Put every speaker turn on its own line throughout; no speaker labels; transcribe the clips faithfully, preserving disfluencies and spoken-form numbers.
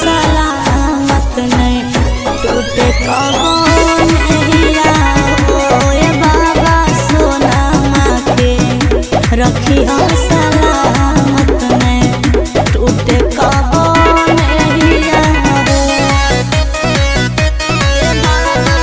सलामत नहीं टूटे कबो नैया हो ए बाबा सोना माँ के रखी हो सलामत नहीं टूटे कबो नैया हो ए बाबा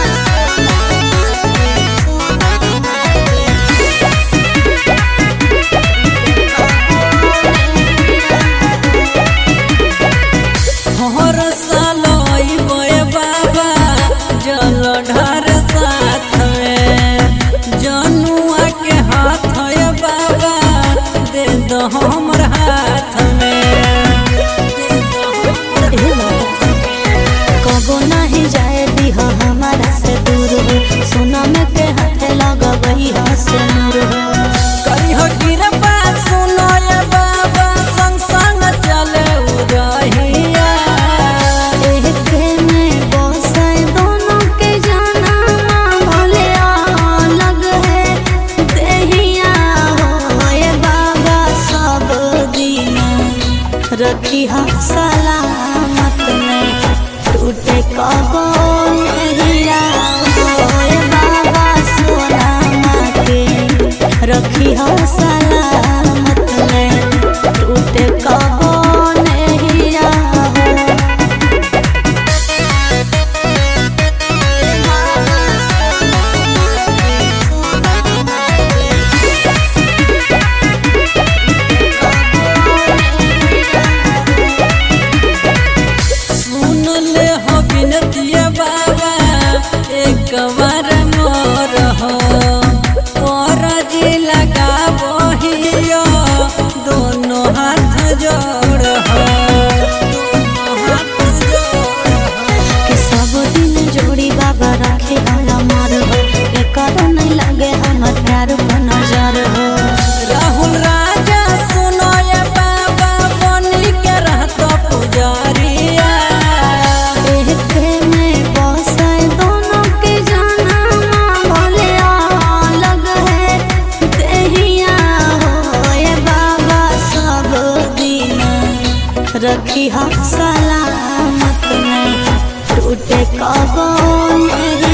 हर साल अइबे बाबा जल ढार साथ में जनुआ के हाथ है बाबा दे दो हमर हाथ में
कबो नहीं जाए दिह हमारा से दूर हो सोना में के हाथ लगबही हो से नूर हो
करी हो कृपा सुनो ये बाबा संग संग चले उरहिया
एके में बसे दोनों के जाना भले अलग है देहिया हो ए बाबा सब दिन रखी हो सलामत में टूटे कबो नैया हो ए बाबा सोना माँ के रखी हो सलामत में टूटे कबो नैया हो ए बाबा
सुन ले हो बिनतिया बाबा एक बार मोर हो और जी लगा बहियो दोनों हाथ जोड़ हो दोनों हाथ जोड़ हो
के सब दिन जोड़ी बाबा रखे होला मार हो एकर नहीं लगे हमर प्यार पर नजर हो
राहुल राजा सुनो ये बाबा बनी के रहतो पुजारिया
एके में बसे दोनों के जाना भले अलग है देहिया हो ए बाबा सब दिन रखी हो सलामत में टूटे कबो नैया